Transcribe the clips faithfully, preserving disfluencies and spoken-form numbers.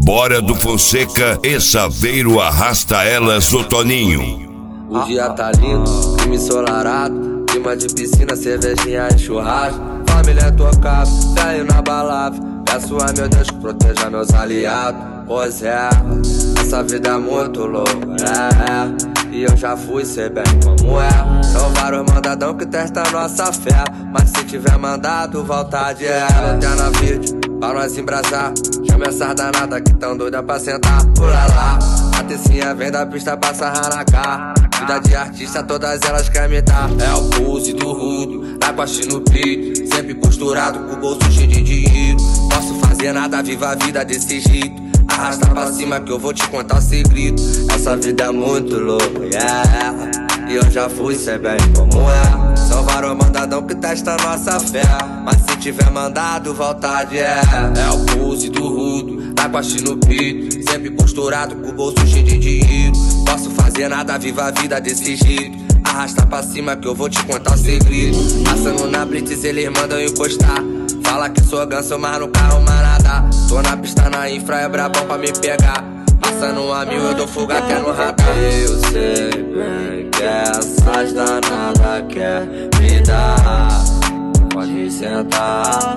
Bora do Fonseca e Saveiro Arrasta Elas do Toninho. O dia tá lindo, clima ensolarado, clima de piscina, cervejinha e churrasco. Família tocada, velho na balada. Peço a meu Deus que proteja meus aliados. Pois é, essa vida é muito louca, é, é. E eu já fui, sei bem como é. São vários mandadão que testam nossa fé, mas se tiver mandado, vontade é. Lanterna verde, pra nós embrasar. Chama essas danadas que tão doida pra sentar. Pula lá, a tecinha vem da pista pra sarrar na cara. Vida de artista, todas elas querem me dar. É o pulse do rudo, tá com a no peito, sempre posturado com o bolso cheio de dinheiro. Posso fazer nada, viva a vida desse jeito. Arrasta pra cima que eu vou te contar o segredo. Essa vida é muito louca, yeah. E eu já fui, sei bem como é. São vários mandadão que testa nossa fé, mas se tiver mandado, vontade é. É o pulse do rudo, tá com a no peito, sempre posturado com o bolso cheio de dinheiro. Posso fazer nada, viva a vida desse jeito. Arrasta pra cima que eu vou te contar o segredo. Passando na blitz, eles mandam encostar. Fala que sou ganso, mas no carro manada. Tô na pista, na infra, é brabão pra me pegar. Passando a mil, eu dou fuga até no radar. Eu sei bem que essas danadas quer me dar. Pode sentar,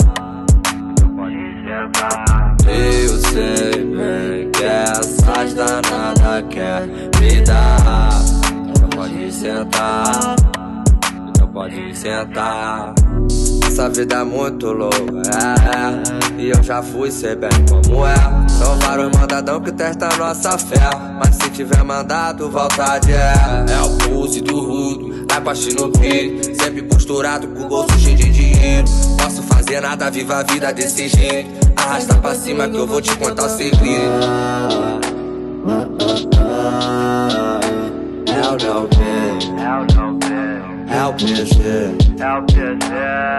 pode sentar. Eu sei bem que essas danadas quer me dar. Pode sentar, então pode sentar. Essa vida é muito louca, é, é. E eu já fui, sei bem como é. São vários mandadão que testam nossa fé, mas se tiver mandado, vontade é. É o pulse do rudo, tá com a no peito, sempre posturado com o bolso cheio de dinheiro. Posso fazer nada, viva a vida desse jeito. Arrasta pra cima que eu vou te contar o segredo. É o não ver, é o não ver, é o P G, é o P G.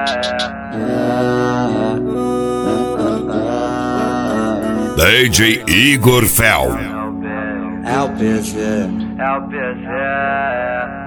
D J Igor Fel. É o P G, É o P G.